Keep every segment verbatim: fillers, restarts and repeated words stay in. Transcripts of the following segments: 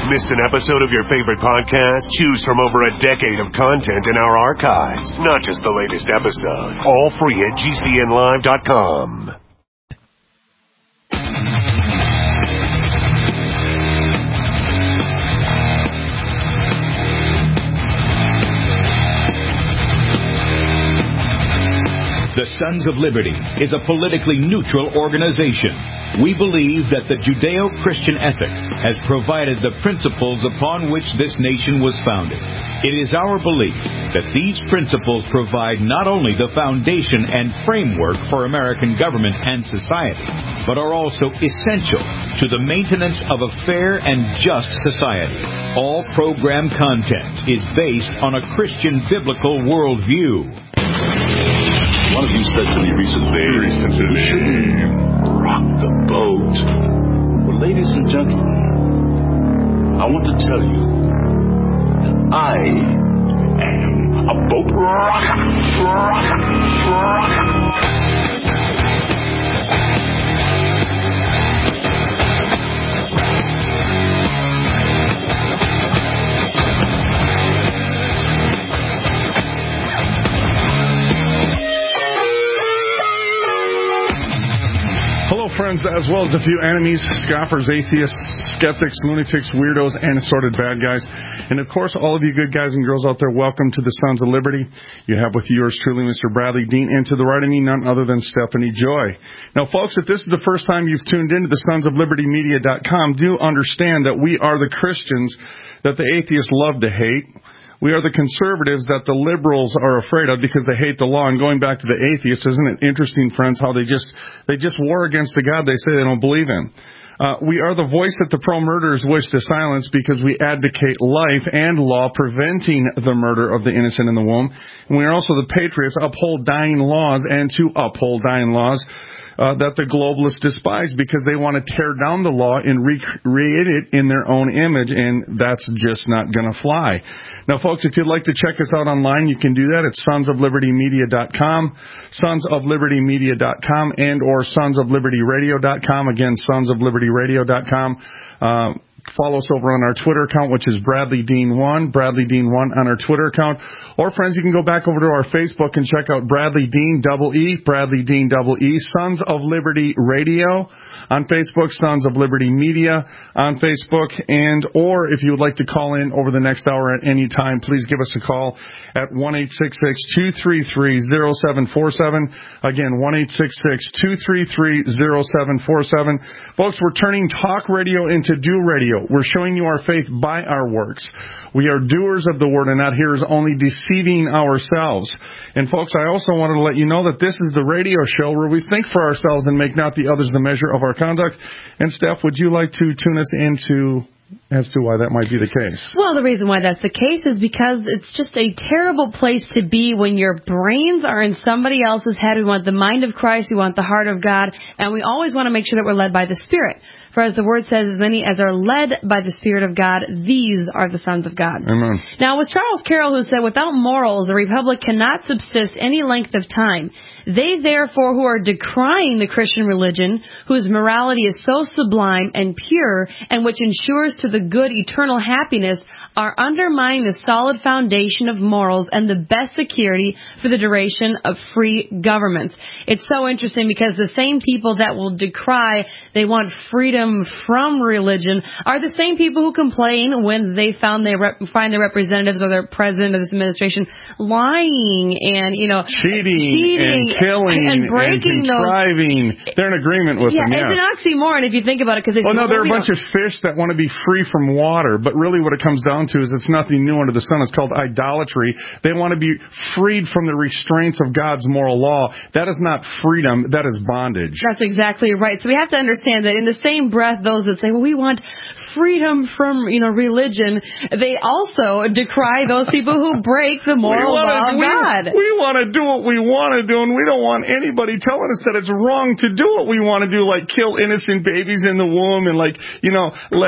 Missed an episode of your favorite podcast? Choose from over a decade of content in our archives, not just the latest episode. All free at G C N live dot com. The Sons of Liberty is a politically neutral organization. We believe that the Judeo-Christian ethic has provided the principles upon which this nation was founded. It is our belief that these principles provide not only the foundation and framework for American government and society, but are also essential to the maintenance of a fair and just society. All program content is based on a Christian biblical worldview. One of you said to me recently, we shouldn't rock the boat. Well, ladies and gentlemen, I want to tell you that I am a boat rocker. Rocker. Rocker. Friends, as well as a few enemies, scoffers, atheists, skeptics, lunatics, weirdos, and assorted bad guys. And, of course, all of you good guys and girls out there, welcome to the Sons of Liberty. You have with yours truly, Mister Bradley Dean, and to the right of me, none other than Stephanie Joy. Now, folks, if this is the first time you've tuned into the sons of liberty media dot com, do understand that we are the Christians that the atheists love to hate. We are the conservatives that the liberals are afraid of because they hate the law. And going back to the atheists, isn't it interesting, friends, how they just they just war against the God they say they don't believe in? Uh, we are the voice that the pro-murderers wish to silence because we advocate life and law preventing the murder of the innocent in the womb. And we are also the patriots uphold dying laws and to uphold dying laws Uh, that the globalists despise because they want to tear down the law and recreate it in their own image, and that's just not going to fly. Now, folks, if you'd like to check us out online, you can do that at sons of liberty media dot com, sons of liberty media dot com, and or sons of liberty radio dot com. Again, sons of liberty radio dot com. Uh, Follow us over on our Twitter account, which is Bradley Dean one, Bradley Dean one on our Twitter account. Or, friends, you can go back over to our Facebook and check out Bradley Dean double E, Bradley Dean double E, Sons of Liberty Radio on Facebook, Sons of Liberty Media on Facebook. And, or if you would like to call in over the next hour at any time, please give us a call at one eight six six, two three three, zero seven four seven. Again, one eight six six, two three three, zero seven four seven. Folks, we're turning talk radio into do radio. We're showing you our faith by our works. We are doers of the word and not hearers, only deceiving ourselves. And folks, I also wanted to let you know that this is the radio show where we think for ourselves and make not the others the measure of our conduct. And Steph, would you like to tune us into as to why that might be the case? Well, the reason why that's the case is because it's just a terrible place to be when your brains are in somebody else's head. We want the mind of Christ, we want the heart of God, and we always want to make sure that we're led by the Spirit. For as the Word says, as many as are led by the Spirit of God, these are the sons of God. Amen. Now, it was Charles Carroll who said, without morals, a republic cannot subsist any length of time. They, therefore, who are decrying the Christian religion, whose morality is so sublime and pure, and which ensures to the good eternal happiness, are undermining the solid foundation of morals and the best security for the duration of free governments. It's so interesting because the same people that will decry, they want freedom from religion, are the same people who complain when they found they rep- find their representatives or their president of this administration lying and, you know, cheating, cheating and killing and breaking and contriving. Those. They're in agreement with yeah, them. Yeah, it's an oxymoron if you think about it. Because well, no, there are a bunch of fish that want to be free from water, but really what it comes down to is it's nothing new under the sun. It's called idolatry. They want to be freed from the restraints of God's moral law. That is not freedom. That is bondage. That's exactly right. So we have to understand that in the same breath, those that say, well, we want freedom from, you know, religion, they also decry those people who break the moral wanna, law of we, God. We want to do what we want to do, and we don't want anybody telling us that it's wrong to do what we want to do, like kill innocent babies in the womb and, like, you know, let Mary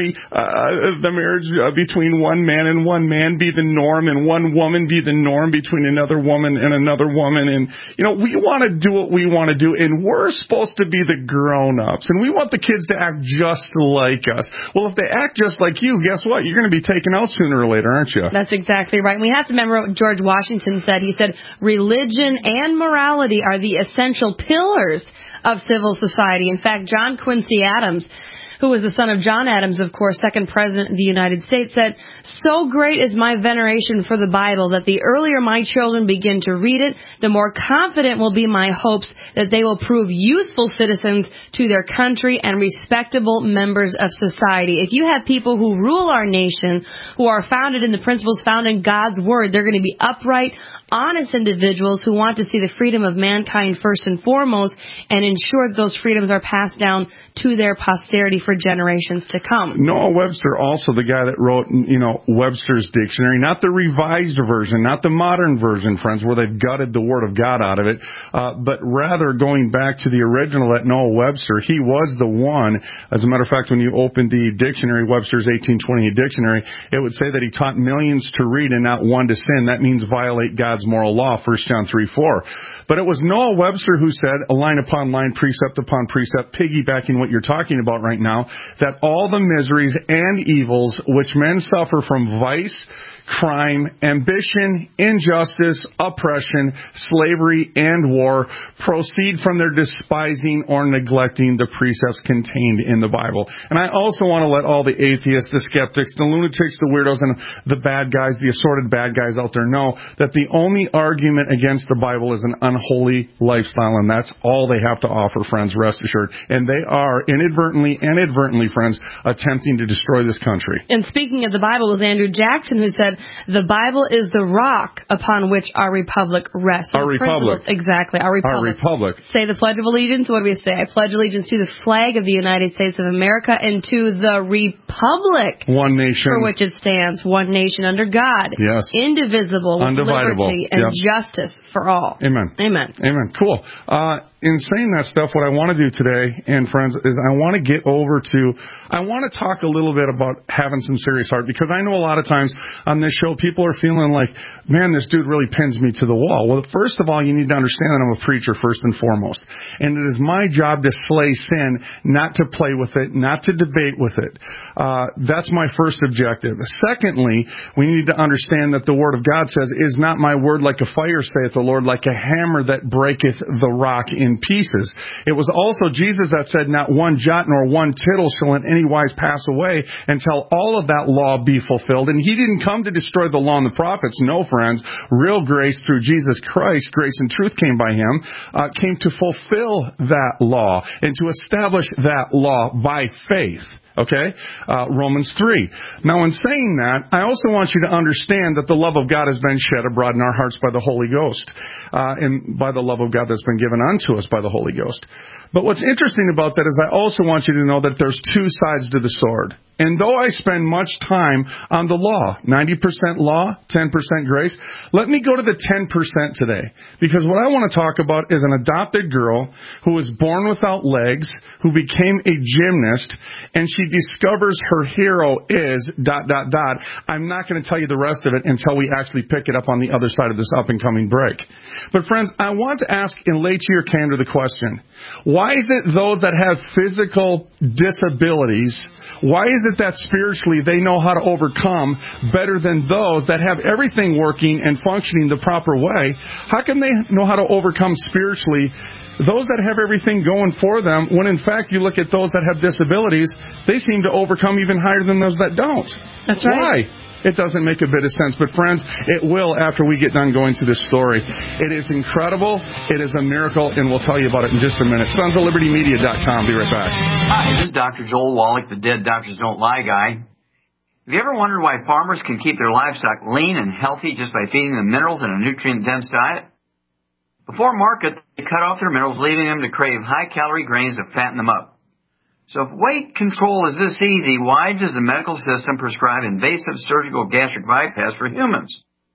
simply uh, the marriage uh, between one man and one man be the norm, and one woman be the norm between another woman and another woman. And, you know, we want to do what we want to do, and we're supposed to be the grown-ups, and we want the kids to act just like us. Well, if they act just like you, guess what? You're going to be taken out sooner or later, aren't you? That's exactly right. And we have to remember what George Washington said. He said, religion and morality are the essential pillars of civil society. In fact, John Quincy Adams, who was the son of John Adams, of course, second president of the United States, said, so great is my veneration for the Bible that the earlier my children begin to read it, the more confident will be my hopes that they will prove useful citizens to their country and respectable members of society. If you have people who rule our nation, who are founded in the principles found in God's Word, they're going to be upright, honest individuals who want to see the freedom of mankind first and foremost and ensure that those freedoms are passed down to their posterity for generations to come. Noah Webster, also the guy that wrote, you know, Webster's Dictionary, not the revised version, not the modern version, friends, where they've gutted the Word of God out of it, uh, but rather going back to the original at Noah Webster. He was the one. As a matter of fact, when you open the dictionary, Webster's eighteen twenty dictionary, it would say that he taught millions to read and not one to sin. That means violate God's moral law, First John three four. But it was Noah Webster who said, line upon line, precept upon precept, piggybacking what you're talking about right now, that all the miseries and evils which men suffer from vice, crime, ambition, injustice, oppression, slavery, and war proceed from their despising or neglecting the precepts contained in the Bible. And I also want to let all the atheists, the skeptics, the lunatics, the weirdos, and the bad guys, the assorted bad guys out there know that the only argument against the Bible is an unholy lifestyle, and that's all they have to offer, friends, rest assured. And they are inadvertently and advertently, friends, attempting to destroy this country. And speaking of the Bible, it was Andrew Jackson who said, the Bible is the rock upon which our republic rests. Our republic. Exactly, our republic. Our republic. Say the Pledge of Allegiance. What do we say? I pledge allegiance to the flag of the United States of America and to the republic. One nation. For which it stands. One nation under God. Yes. Indivisible. With Undividable. liberty and yep. justice for all. Amen. Amen. Amen. Cool. Uh, in saying that stuff, what I want to do today, and friends, is I want to get over to, I want to talk a little bit about having some serious heart, because I know a lot of times on this show, people are feeling like, man, this dude really pins me to the wall. Well, first of all, you need to understand that I'm a preacher first and foremost. And it is my job to slay sin, not to play with it, not to debate with it. Uh, that's my first objective. Secondly, we need to understand that the Word of God says, is not my word like a fire, saith the Lord, like a hammer that breaketh the rock in pieces. It was also Jesus that said, not one jot nor one tittle shall in any wise pass away until all of that law be fulfilled. And he didn't come to destroy the law and the prophets. No, friends. Real grace through Jesus Christ, grace and truth came by him, uh, came to fulfill that law and to establish that law by faith. Okay? Uh, Romans three. Now, in saying that, I also want you to understand that the love of God has been shed abroad in our hearts by the Holy Ghost, uh, and by the love of God that's been given unto us by the Holy Ghost. But what's interesting about that is I also want you to know that there's two sides to the sword. And though I spend much time on the law, ninety percent law, ten percent grace, let me go to the ten percent today. Because what I want to talk about is an adopted girl who was born without legs, who became a gymnast, and she discovers her hero is dot, dot, dot. I'm not going to tell you the rest of it until we actually pick it up on the other side of this up-and-coming break. But friends, I want to ask and lay to your candor the question, why is it those that have physical disabilities, why is it that spiritually they know how to overcome better than those that have everything working and functioning the proper way? How can they know how to overcome spiritually those that have everything going for them, when in fact you look at those that have disabilities, they seem to overcome even higher than those that don't? That's right. Why? It doesn't make a bit of sense. But friends, it will after we get done going through this story. It is incredible. It is a miracle, and we'll tell you about it in just a minute. sons of liberty media dot com. Be right back. Hi, this is Doctor Joel Wallach, the Dead Doctors Don't Lie guy. Have you ever wondered why farmers can keep their livestock lean and healthy just by feeding them minerals in a nutrient-dense diet? Before market, they cut off their minerals, leaving them to crave high-calorie grains to fatten them up. So if weight control is this easy, why does the medical system prescribe invasive surgical gastric bypass for humans?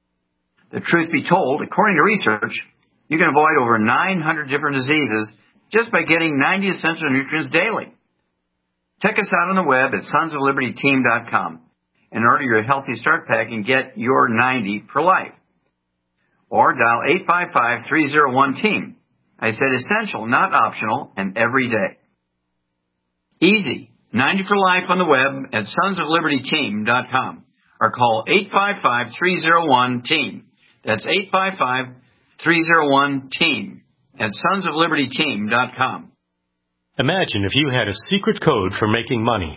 The truth be told, according to research, you can avoid over nine hundred different diseases just by getting ninety essential nutrients daily. Check us out on the web at sons of liberty team dot com and order your Healthy Start Pack and get your ninety for life. Or dial eight five five, three oh one, team. I said essential, not optional, and every day. Easy. ninety for life on the web at sons of liberty team dot com or call eight five five, three oh one, team. That's eight five five, three oh one, team at sons of liberty team dot com. Imagine if you had a secret code for making money.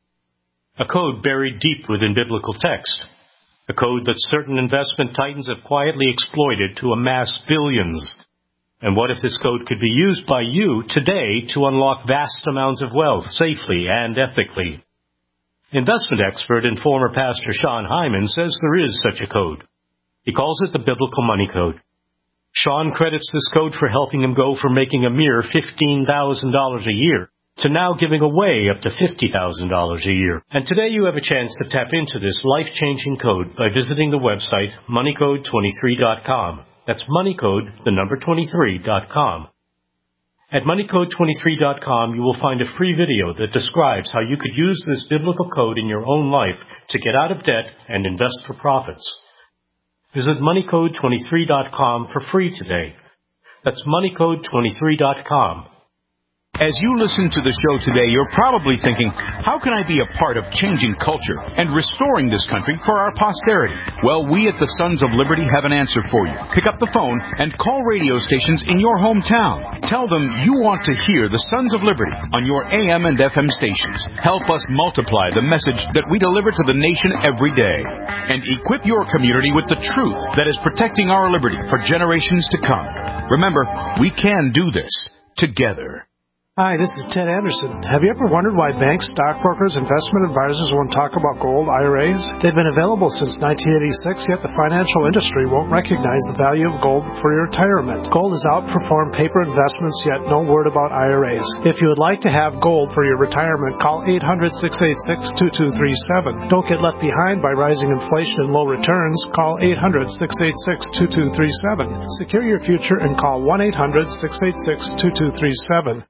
A code buried deep within biblical text. A code that certain investment titans have quietly exploited to amass billions. And what if this code could be used by you today to unlock vast amounts of wealth safely and ethically? Investment expert and former pastor Sean Hyman says there is such a code. He calls it the Biblical Money Code. Sean credits this code for helping him go from making a mere fifteen thousand dollars a year to now giving away up to fifty thousand dollars a year. And today you have a chance to tap into this life-changing code by visiting the website money code twenty-three dot com. That's moneycode, the number twenty-three dot com. At money code twenty-three dot com, you will find a free video that describes how you could use this biblical code in your own life to get out of debt and invest for profits. Visit money code twenty-three dot com for free today. That's money code twenty-three dot com. As you listen to the show today, you're probably thinking, how can I be a part of changing culture and restoring this country for our posterity? Well, we at the Sons of Liberty have an answer for you. Pick up the phone and call radio stations in your hometown. Tell them you want to hear the Sons of Liberty on your A M and F M stations. Help us multiply the message that we deliver to the nation every day. And equip your community with the truth that is protecting our liberty for generations to come. Remember, we can do this together. Hi, this is Ted Anderson. Have you ever wondered why banks, stockbrokers, investment advisors won't talk about gold I R As? They've been available since nineteen eighty-six, yet the financial industry won't recognize the value of gold for your retirement. Gold has outperformed paper investments, yet no word about I R As. If you would like to have gold for your retirement, call eight hundred, six eight six, two two three seven. Don't get left behind by rising inflation and low returns. Call eight hundred, six eight six, two two three seven. Secure your future and call one eight hundred, six eight six, two two three seven.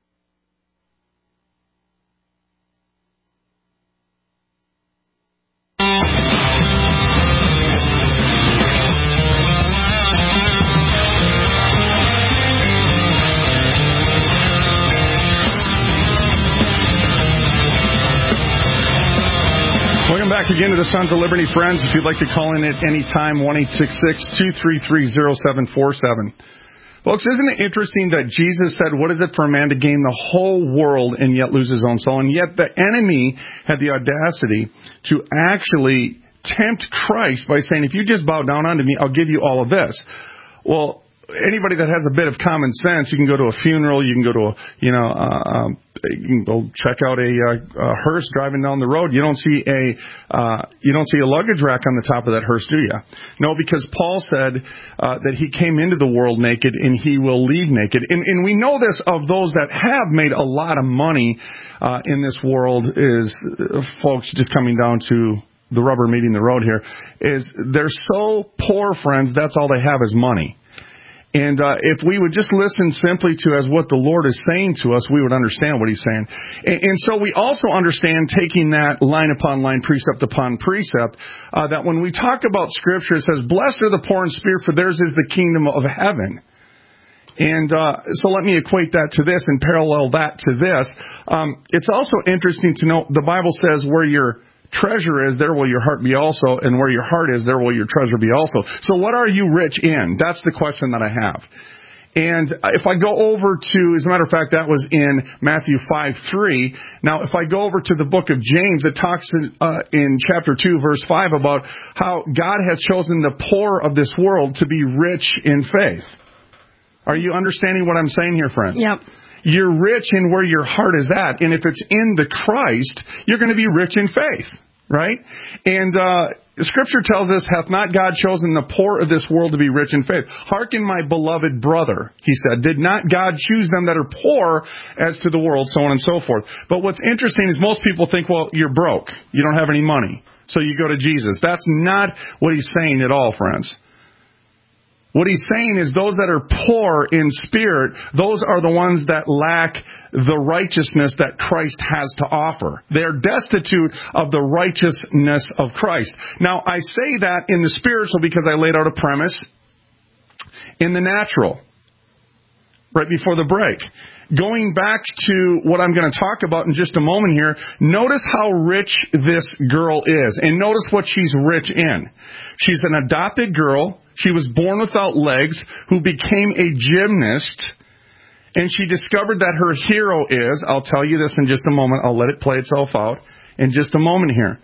Back again to the Sons of Liberty, friends. If you'd like to call in at any time, one eight six six, two three three, zero seven four seven. Folks, isn't it interesting that Jesus said, what is it for a man to gain the whole world and yet lose his own soul? And yet the enemy had the audacity to actually tempt Christ by saying, if you just bow down unto me, I'll give you all of this. Well, anybody that has a bit of common sense, you can go to a funeral, you can go to a, you know, uh, um, you can go check out a, uh, a hearse driving down the road. You don't see a, uh, you don't see a luggage rack on the top of that hearse, do you? No, because Paul said uh, that he came into the world naked and he will leave naked. And, and we know this of those that have made a lot of money uh, in this world is, uh, folks, just coming down to the rubber meeting the road here, is they're so poor, friends, that's all they have is money. And uh, if we would just listen simply to as what the Lord is saying to us, we would understand what He's saying. And, and so we also understand, taking that line upon line, precept upon precept, uh, that when we talk about Scripture, it says, blessed are the poor in spirit, for theirs is the kingdom of heaven. And uh, so let me equate that to this and parallel that to this. Um, it's also interesting to note, the Bible says where your treasure is, there will your heart be also, and where your heart is, there will your treasure be also. So what are you rich in? That's the question that I have. And if I go over to, as a matter of fact, that was in Matthew five three. Now, if I go over to the book of James, it talks in, uh, in chapter two, verse five, about how God has chosen the poor of this world to be rich in faith. Are you understanding what I'm saying here, friends? Yep. You're rich in where your heart is at. And if it's in the Christ, you're going to be rich in faith, right? And uh, Scripture tells us, hath not God chosen the poor of this world to be rich in faith? Hearken, my beloved brother, he said. Did not God choose them that are poor as to the world, so on and so forth. But what's interesting is most people think, well, you're broke. You don't have any money, so you go to Jesus. That's not what he's saying at all, friends. What he's saying is those that are poor in spirit, those are the ones that lack the righteousness that Christ has to offer. They are destitute of the righteousness of Christ. Now, I say that in the spiritual because I laid out a premise in the natural right before the break. Going back to what I'm going to talk about in just a moment here, notice how rich this girl is. And notice what she's rich in. She's an adopted girl. She was born without legs, who became a gymnast. And she discovered that her hero is, I'll tell you this in just a moment. I'll let it play itself out in just a moment here.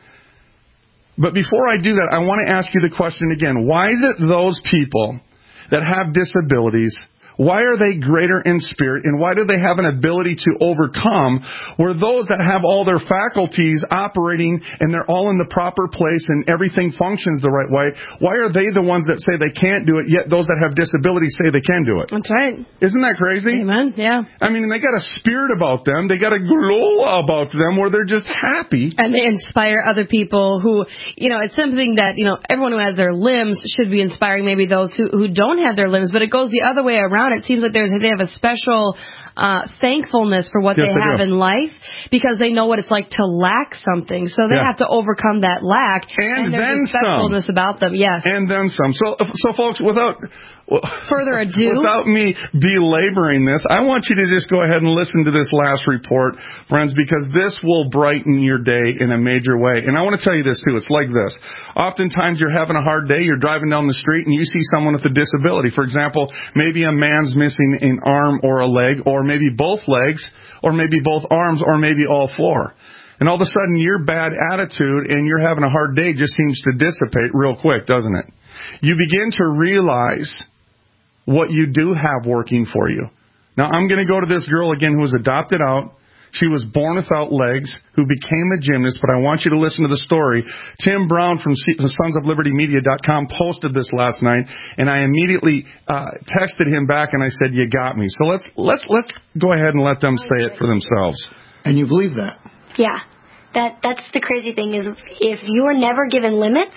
But before I do that, I want to ask you the question again. Why is it those people that have disabilities, why are they greater in spirit, and why do they have an ability to overcome, where those that have all their faculties operating and they're all in the proper place and everything functions the right way, why are they the ones that say they can't do it, yet those that have disabilities say they can do it? That's right. Isn't that crazy? Amen, yeah. I mean, they got a spirit about them. They got a glow about them where they're just happy. And they inspire other people who, you know, it's something that, you know, everyone who has their limbs should be inspiring maybe those who, who don't have their limbs, but it goes the other way around. It seems like there's they have a special uh, thankfulness for what yes, they, they have do. in life because they know what it's like to lack something. So they yeah. have to overcome that lack. And, and there's then a specialness some. about them, yes. And then some. So, so folks, without further ado, without me belaboring this, I want you to just go ahead and listen to this last report, friends, because this will brighten your day in a major way. And I want to tell you this too. It's like this. Oftentimes you're having a hard day, you're driving down the street, and you see someone with a disability. For example, maybe a man's missing an arm or a leg, or maybe both legs, or maybe both arms, or maybe all four. And all of a sudden your bad attitude and you're having a hard day just seems to dissipate real quick, doesn't it? You begin to realize what you do have working for you. Now, I'm going to go to this girl again who was adopted out. She was born without legs, who became a gymnast, but I want you to listen to the story. Tim Brown from sons of liberty media dot com posted this last night, and I immediately uh, texted him back and I said, "You got me." So let's let's let's go ahead and let them say it for themselves. And you believe that? Yeah. That that's the crazy thing is if you are never given limits,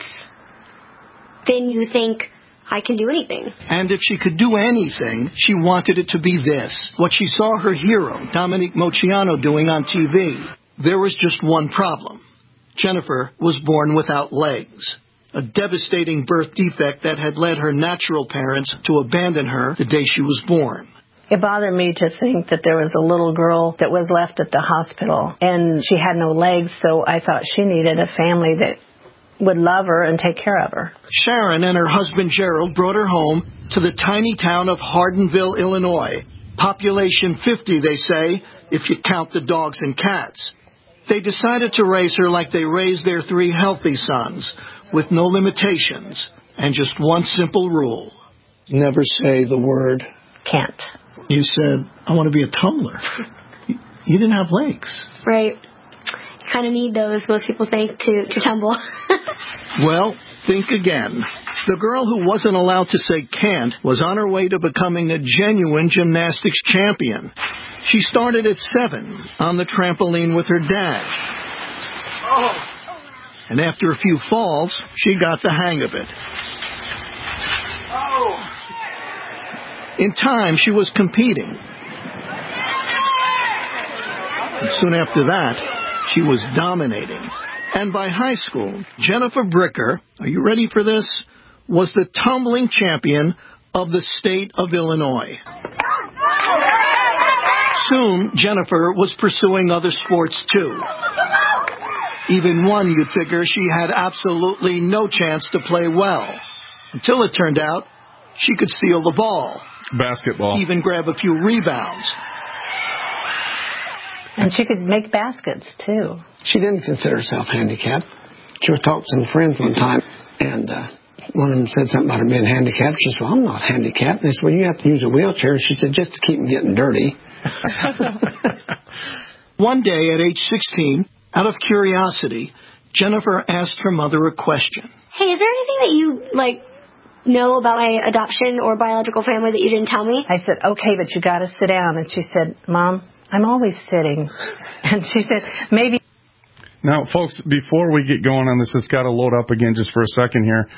then you think I can do anything. And if she could do anything, she wanted it to be this. What she saw her hero, Dominique Moceanu, doing on T V. There was just one problem. Jennifer was born without legs. A devastating birth defect that had led her natural parents to abandon her the day she was born. It bothered me to think that there was a little girl that was left at the hospital, and she had no legs, so I thought she needed a family that would love her and take care of her. Sharon and her husband Gerald brought her home to the tiny town of Hardinville, Illinois. Population fifty, they say, if you count the dogs and cats. They decided to raise her like they raised their three healthy sons, with no limitations, and just one simple rule. Never say the word can't. You said, I want to be a tumbler. You didn't have legs. Right. You kind of need those, most people think, to, to tumble. Well, think again. The girl who wasn't allowed to say can't was on her way to becoming a genuine gymnastics champion. She started at seven on the trampoline with her dad. Oh. And after a few falls, she got the hang of it. Oh. In time, she was competing. And soon after that, she was dominating. And by high school, Jennifer Bricker, are you ready for this, was the tumbling champion of the state of Illinois. Soon, Jennifer was pursuing other sports, too. Even one you'd figure she had absolutely no chance to play well. Until it turned out she could steal the ball. Basketball. Even grab a few rebounds. And she could make baskets, too. She didn't consider herself handicapped. She was talking to some friends one time, and uh, one of them said something about her being handicapped. She said, well, I'm not handicapped. And they said, well, you have to use a wheelchair. She said, just to keep them getting dirty. One day at age sixteen, out of curiosity, Jennifer asked her mother a question. Hey, is there anything that you, like, know about my adoption or biological family that you didn't tell me? I said, okay, but you got to sit down. And she said, Mom, I'm always sitting. And she said, maybe. Now, folks, before we get going on this, it's got to load up again just for a second here.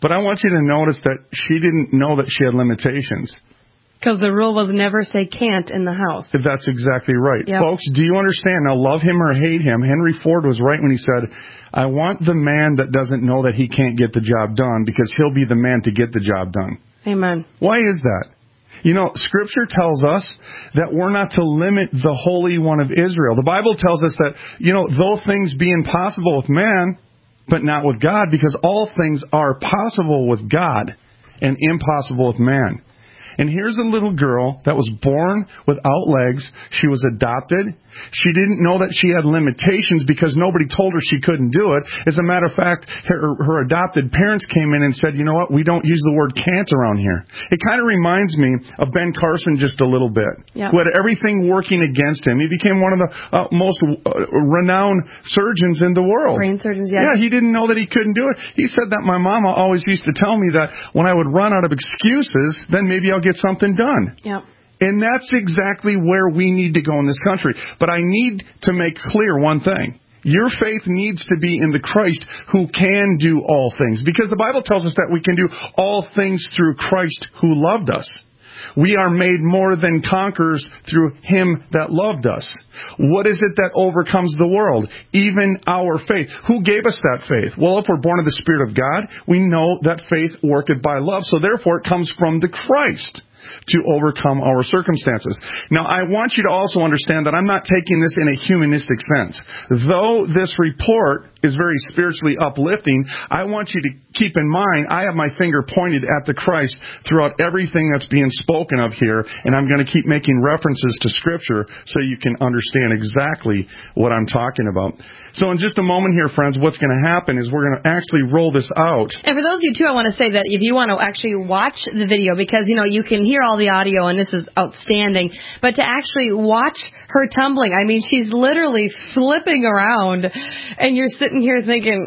But I want you to notice that she didn't know that she had limitations. Because the rule was never say can't in the house. That's exactly right. Yep. Folks, do you understand? Now, love him or hate him, Henry Ford was right when he said, I want the man that doesn't know that he can't get the job done because he'll be the man to get the job done. Amen. Why is that? You know, Scripture tells us that we're not to limit the Holy One of Israel. The Bible tells us that, you know, though things be impossible with man, but not with God, because all things are possible with God and impossible with man. And here's a little girl that was born without legs. She was adopted. She didn't know that she had limitations because nobody told her she couldn't do it. As a matter of fact, her, her adopted parents came in and said, you know what, we don't use the word can't around here. It kind of reminds me of Ben Carson just a little bit, yeah. who had everything working against him. He became one of the uh, most uh, renowned surgeons in the world. Brain surgeons, yeah. Yeah, he didn't know that he couldn't do it. He said that my mama always used to tell me that when I would run out of excuses, then maybe I'll get something done. Yeah. And that's exactly where we need to go in this country. But I need to make clear one thing. Your faith needs to be in the Christ who can do all things. Because the Bible tells us that we can do all things through Christ who loved us. We are made more than conquerors through Him that loved us. What is it that overcomes the world? Even our faith. Who gave us that faith? Well, if we're born of the Spirit of God, we know that faith worketh by love. So therefore it comes from the Christ to overcome our circumstances. Now, I want you to also understand that I'm not taking this in a humanistic sense. Though this report is very spiritually uplifting, I want you to keep in mind, I have my finger pointed at the Christ throughout everything that's being spoken of here, and I'm going to keep making references to Scripture so you can understand exactly what I'm talking about. So in just a moment here, friends, what's going to happen is we're going to actually roll this out. And for those of you, too, I want to say that if you want to actually watch the video, because, you know, you can hear all the audio, and this is outstanding, but to actually watch her tumbling, I mean, she's literally flipping around, and you're sitting here thinking,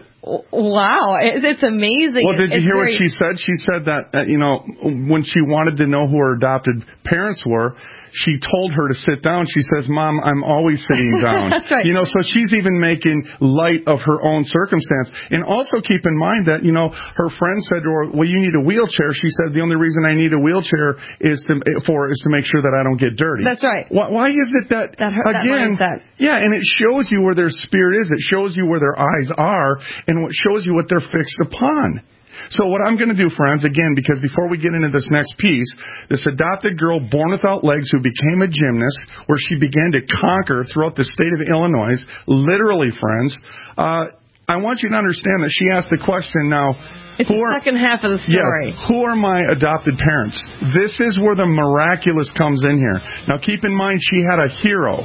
wow, it's amazing. Well, did you it's hear very... what she said? She said that, uh, you know, when she wanted to know who her adopted parents were, she told her to sit down. She says, Mom, I'm always sitting down. That's right. You know, so she's even making light of her own circumstance. And also keep in mind that, you know, her friend said to her, well, you need a wheelchair. She said, the only reason I need a wheelchair is to, for is to make sure that I don't get dirty. That's right. Why, why is it that, that her, again, that yeah, and it shows you where their spirit is. It shows you where their eyes are, and what shows you what they're fixed upon. So what I'm going to do, friends, again, because before we get into this next piece, this adopted girl born without legs who became a gymnast, where she began to conquer throughout the state of Illinois, literally, friends, uh, I want you to understand that she asked the question now, it's the are, second half of the story. Yes, who are my adopted parents? This is where the miraculous comes in here. Now, keep in mind, she had a hero.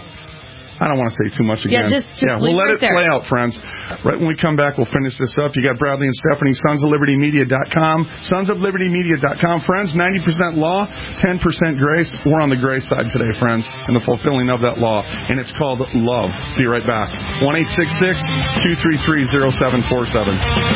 I don't want to say too much again. Yeah, just, just yeah we'll let right it play there. out, friends. Right when we come back, we'll finish this up. You got Bradley and Stephanie, sons of liberty media dot com. sons of liberty media dot com. Friends, ninety percent law, ten percent grace. We're on the grace side today, friends, in the fulfilling of that law. And it's called love. Be right back. one eight six six, two three three, zero seven four seven.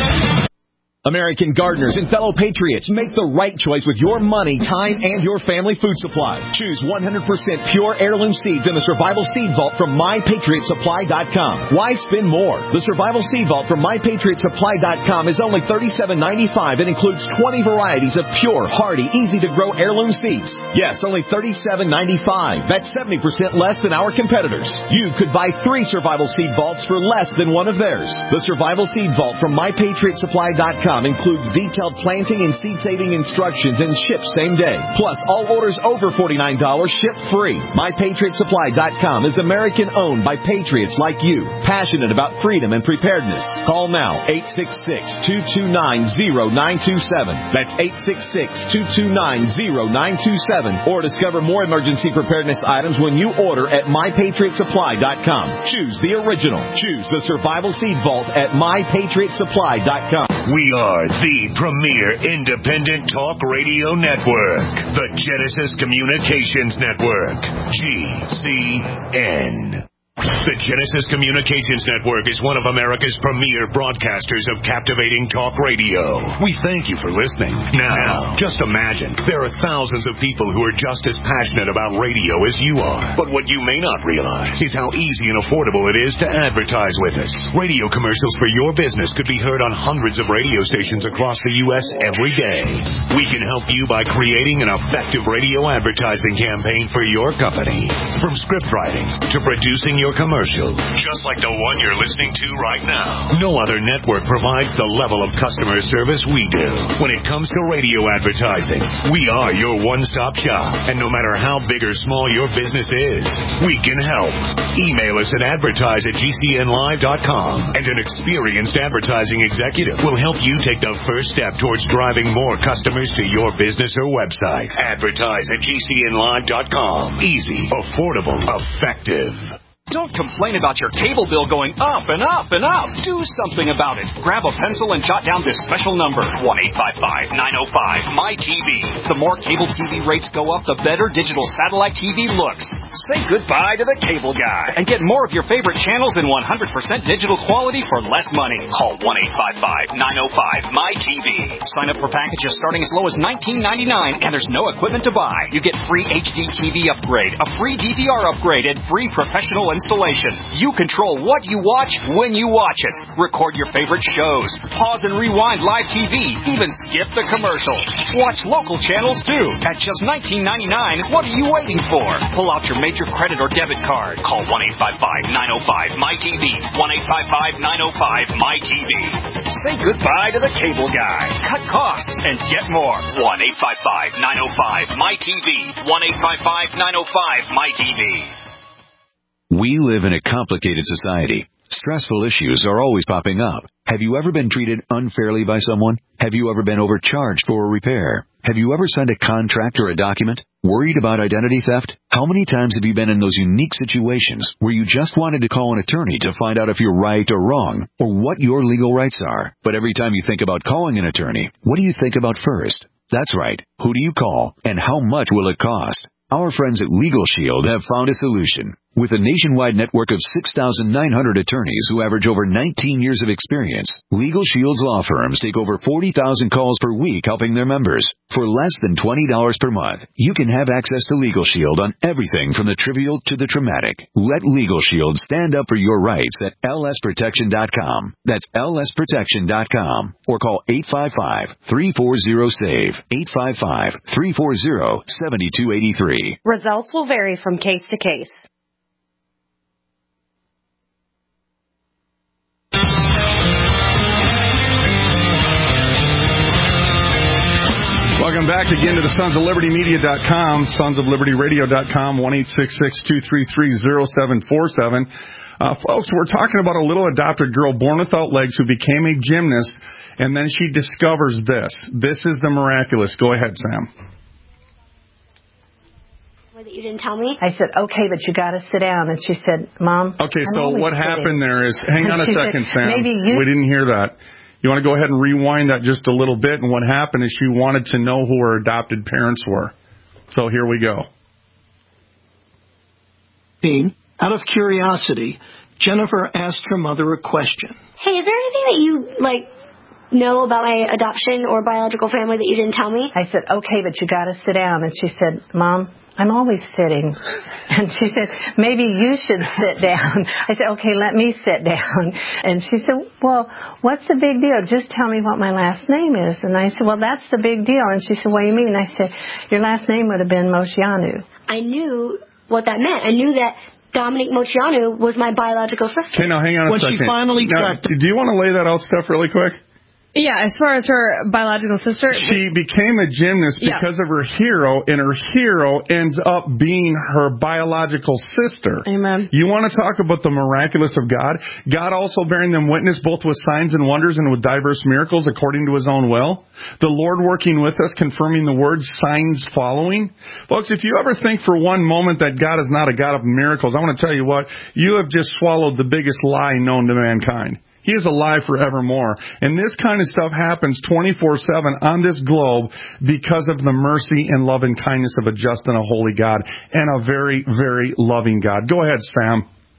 American gardeners and fellow patriots, make the right choice with your money, time, and your family food supply. Choose one hundred percent pure heirloom seeds in the Survival Seed Vault from my patriot supply dot com. Why spend more? The Survival Seed Vault from my patriot supply dot com is only thirty-seven ninety-five and includes twenty varieties of pure, hardy, easy-to-grow heirloom seeds. Yes, only thirty-seven ninety-five. That's seventy percent less than our competitors. You could buy three Survival Seed Vaults for less than one of theirs. The Survival Seed Vault from my patriot supply dot com includes detailed planting and seed-saving instructions and ships same day. Plus, all orders over forty-nine dollars ship free. my patriot supply dot com is American-owned by patriots like you, passionate about freedom and preparedness. Call now, eight six six, two two nine, zero nine two seven. That's eight six six, two two nine, zero nine two seven. Or discover more emergency preparedness items when you order at my patriot supply dot com. Choose the original. Choose the Survival Seed Vault at my patriot supply dot com. We are the premier independent talk radio network, the Genesis Communications Network, G C N. The Genesis Communications Network is one of America's premier broadcasters of captivating talk radio. We thank you for listening. Now, just imagine, there are thousands of people who are just as passionate about radio as you are. But what you may not realize is how easy and affordable it is to advertise with us. Radio commercials for your business could be heard on hundreds of radio stations across the U S every day. We can help you by creating an effective radio advertising campaign for your company. From script writing to producing your commercial, just like the one you're listening to right now. No other network provides the level of customer service we do. When it comes to radio advertising, we are your one-stop shop. And no matter how big or small your business is, we can help. Email us at advertise at G C N live dot com, and an experienced advertising executive will help you take the first step towards driving more customers to your business or website. Advertise at G C N live dot com. Easy, affordable, effective. Don't complain about your cable bill going up and up and up. Do something about it. Grab a pencil and jot down this special number, one eight five five, nine oh five, M Y T V. The more cable T V rates go up, the better digital satellite T V looks. Say goodbye to the cable guy and get more of your favorite channels in one hundred percent digital quality for less money. Call one eight five five, nine oh five, M Y T V. Sign up for packages starting as low as nineteen ninety-nine, and there's no equipment to buy. You get free H D T V upgrade, a free D V R upgrade, and free professional installation. You control what you watch when you watch it. Record your favorite shows. Pause and rewind live T V. Even skip the commercials. Watch local channels too. At just nineteen ninety-nine, what are you waiting for? Pull out your major credit or debit card. Call one eight five five, nine oh five, M Y T V. one eight five five, nine oh five, M Y T V. Say goodbye to the cable guy. Cut costs and get more. one eight five five, nine oh five, M Y T V. one eight five five, nine oh five, M Y T V. We live in a complicated society. Stressful issues are always popping up. Have you ever been treated unfairly by someone? Have you ever been overcharged for a repair? Have you ever signed a contract or a document? Worried about identity theft? How many times have you been in those unique situations where you just wanted to call an attorney to find out if you're right or wrong, or what your legal rights are? But every time you think about calling an attorney, what do you think about first? That's right. Who do you call, and how much will it cost? Our friends at Legal Shield have found a solution. With a nationwide network of six thousand nine hundred attorneys who average over nineteen years of experience, Legal Shield's law firms take over forty thousand calls per week helping their members. For less than twenty dollars per month, you can have access to Legal Shield on everything from the trivial to the traumatic. Let Legal Shield stand up for your rights at L S protection dot com. That's L S protection dot com. Or call eight five five, three four zero, SAVE, eight five five, three four zero, seven two eight three. Results will vary from case to case. Welcome back again to the Sons of Liberty Media dot com, Sons of Liberty Radio dot com, one eight six six, two three three, zero seven four seven. Uh, folks, we're talking about a little adopted girl born without legs who became a gymnast, and then she discovers this. This is the miraculous. Go ahead, Sam. That you didn't tell me? I said, okay, but you got to sit down. And she said, Mom. Okay, I'm so what sitting. happened there is, hang on a second, said, Sam. Maybe you. We didn't hear that. You want to go ahead and rewind that just a little bit? And what happened is she wanted to know who her adopted parents were. So here we go. Out of curiosity, Jennifer asked her mother a question. Hey, is there anything that you, like, know about my adoption or biological family that you didn't tell me? I said, okay, but you got to sit down. And she said, Mom, I'm always sitting. And she said, maybe you should sit down. I said, okay, let me sit down. And she said, well, what's the big deal? Just tell me what my last name is. And I said, well, that's the big deal. And she said, what do you mean? And I said, your last name would have been Moshianu. I knew what that meant. I knew that Dominique Moshianu was my biological sister. Okay, now hang on a when second. She finally now, tracked. Do you want to lay that out, Steph, really quick? Yeah, as far as her biological sister. She became a gymnast yeah. because of her hero, and her hero ends up being her biological sister. Amen. You want to talk about the miraculous of God? God also bearing them witness both with signs and wonders and with diverse miracles according to his own will. The Lord working with us, confirming the word, signs following. Folks, if you ever think for one moment that God is not a God of miracles, I want to tell you what, you have just swallowed the biggest lie known to mankind. He is alive forevermore. And this kind of stuff happens twenty-four seven on this globe because of the mercy and love and kindness of a just and a holy God and a very, very loving God. Go ahead, Sam.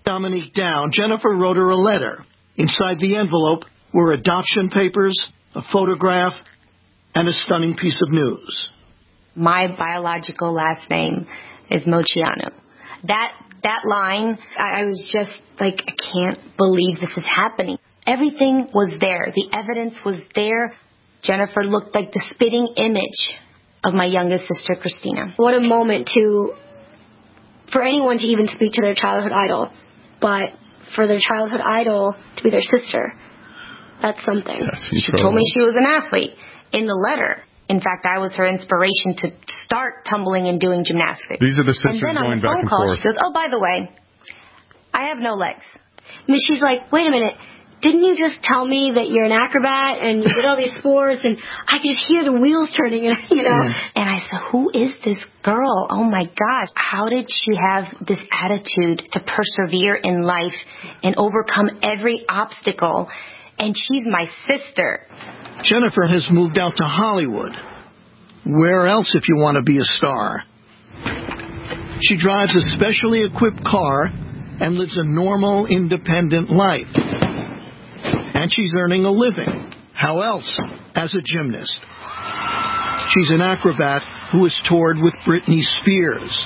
Dominique down, Jennifer wrote her a letter. Inside the envelope were adoption papers, a photograph, and a stunning piece of news. My biological last name is Mochiano. That that line, I, I was just like, I can't believe this is happening. Everything was there. The evidence was there. Jennifer looked like the spitting image of my youngest sister, Christina. What a moment to, for anyone to even speak to their childhood idol, but for their childhood idol to be their sister, that's something. That's she told me she was an athlete in the letter. In fact, I was her inspiration to start tumbling and doing gymnastics. These are the sisters and then going on the back phone and call, forth. she goes, oh, by the way, I have no legs. And she's like, wait a minute. Didn't you just tell me that you're an acrobat and you did all these sports and I could hear the wheels turning, and you know? Mm. And I said, who is this girl? Oh my gosh. How did she have this attitude to persevere in life and overcome every obstacle? And she's my sister. Jennifer has moved out to Hollywood. Where else if you want to be a star? She drives a specially equipped car and lives a normal, independent life. And she's earning a living. How else? As a gymnast. She's an acrobat who has toured with Britney Spears.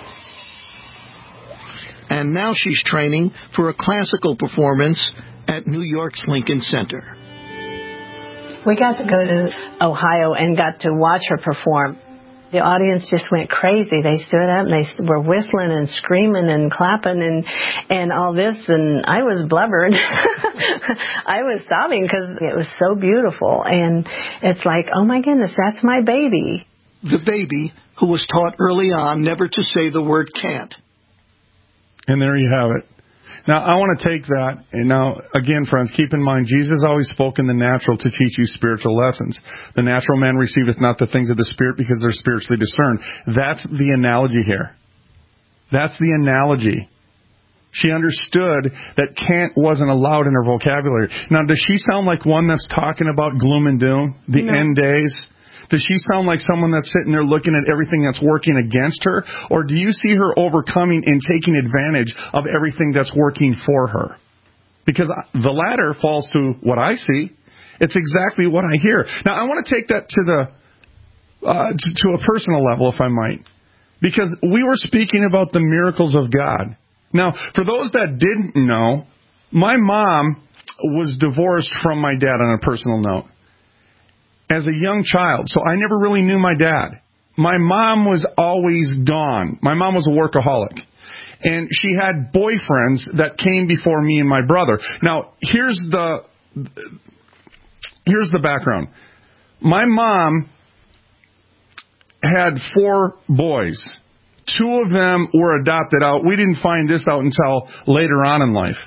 And now she's training for a classical performance at New York's Lincoln Center. We got to go to Ohio and got to watch her perform. The audience just went crazy. They stood up and they were whistling and screaming and clapping and and all this, and I was blubbering. I was sobbing because it was so beautiful, and it's like, oh my goodness, that's my baby. The baby who was taught early on never to say the word can't. And there you have it. Now, I want to take that, and now, again, friends, keep in mind, Jesus always spoke in the natural to teach you spiritual lessons. The natural man receiveth not the things of the Spirit because they're spiritually discerned. That's the analogy here. That's the analogy. She understood that can't wasn't allowed in her vocabulary. Now, does she sound like one that's talking about gloom and doom, the No. end days? Does she sound like someone that's sitting there looking at everything that's working against her? Or do you see her overcoming and taking advantage of everything that's working for her? Because the latter falls to what I see. It's exactly what I hear. Now, I want to take that to the uh, to, to a personal level, if I might. Because we were speaking about the miracles of God. Now, for those that didn't know, my mom was divorced from my dad on a personal note as a young child, so I never really knew my dad. My mom was always gone. My mom was a workaholic. And she had boyfriends that came before me and my brother. Now, here's the here's the background. My mom had four boys. Two of them were adopted out. We didn't find this out until later on in life.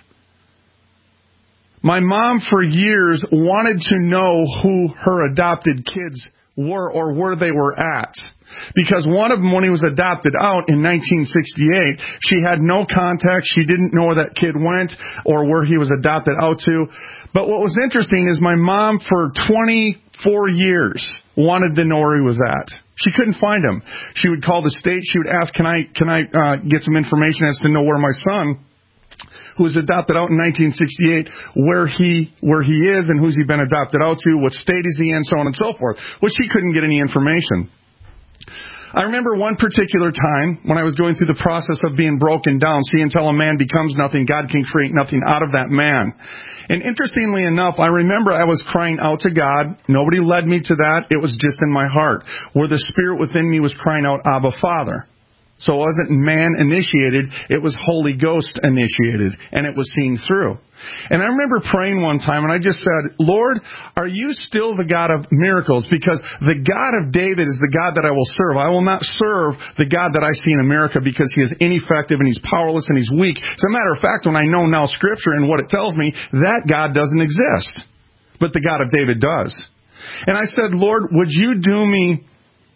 My mom, for years, wanted to know who her adopted kids were or where they were at. Because one of them, when he was adopted out in nineteen sixty-eight, she had no contact. She didn't know where that kid went or where he was adopted out to. But what was interesting is my mom, for twenty-four years, wanted to know where he was at. She couldn't find him. She would call the state. She would ask, can I, can I uh, get some information as to know where my son, who was adopted out in nineteen sixty-eight, where he where he is and who's he been adopted out to, what state is he in, so on and so forth. Well, she couldn't get any information. I remember one particular time when I was going through the process of being broken down. See, until a man becomes nothing, God can create nothing out of that man. And interestingly enough, I remember I was crying out to God. Nobody led me to that. It was just in my heart, where the Spirit within me was crying out, Abba, Father. So it wasn't man-initiated, it was Holy Ghost-initiated, and it was seen through. And I remember praying one time, and I just said, Lord, are you still the God of miracles? Because the God of David is the God that I will serve. I will not serve the God that I see in America because he is ineffective and he's powerless and he's weak. As a matter of fact, when I know now Scripture and what it tells me, that God doesn't exist. But the God of David does. And I said, Lord, would you do me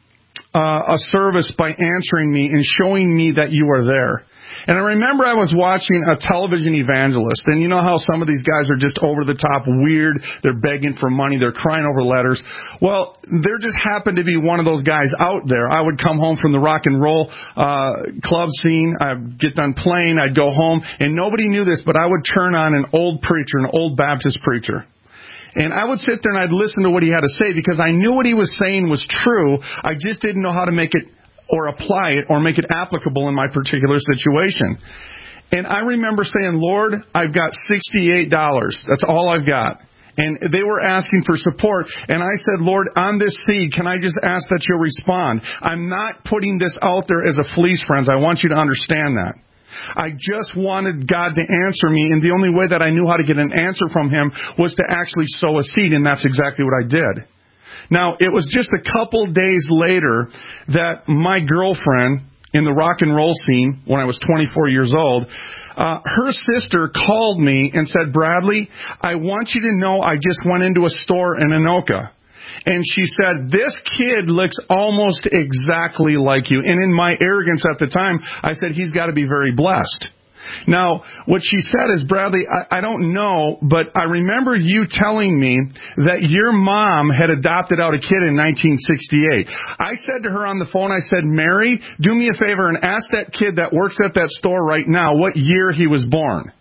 uh, a service by answering me and showing me that you are there. And I remember I was watching a television evangelist, and you know how some of these guys are just over the top weird. They're begging for money. They're crying over letters. Well, there just happened to be one of those guys out there. I would come home from the rock and roll uh, club scene. I'd get done playing. I'd go home, and nobody knew this, but I would turn on an old preacher, an old Baptist preacher. And I would sit there and I'd listen to what he had to say because I knew what he was saying was true. I just didn't know how to make it or apply it or make it applicable in my particular situation. And I remember saying, Lord, I've got sixty-eight dollars. That's all I've got. And they were asking for support. And I said, Lord, on this seed, can I just ask that you'll respond? I'm not putting this out there as a fleece, friends. I want you to understand that. I just wanted God to answer me, and the only way that I knew how to get an answer from Him was to actually sow a seed, and that's exactly what I did. Now, it was just a couple days later that my girlfriend in the rock and roll scene, when I was twenty-four years old, uh, her sister called me and said, Bradley, I want you to know I just went into a store in Anoka. And she said, this kid looks almost exactly like you. And in my arrogance at the time, I said, he's got to be very blessed. Now, what she said is, Bradley, I, I don't know, but I remember you telling me that your mom had adopted out a kid in nineteen sixty-eight. I said to her on the phone, I said, Mary, do me a favor and ask that kid that works at that store right now what year he was born.